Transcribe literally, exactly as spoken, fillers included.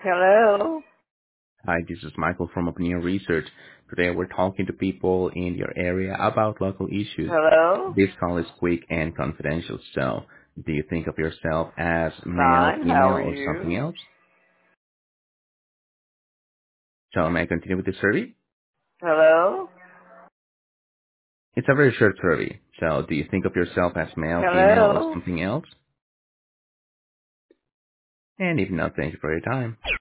Hello? Hi, this is Michael from Opinion Research. Today we're talking to people in your area about local issues. Hello? This call is quick and confidential, so do you think of yourself as male, Fine, how female, are or something you? else? So may I continue with the survey? Hello? It's a very short survey, so do you think of yourself as male, female, or Hello? something else? And if not, thank you for your time.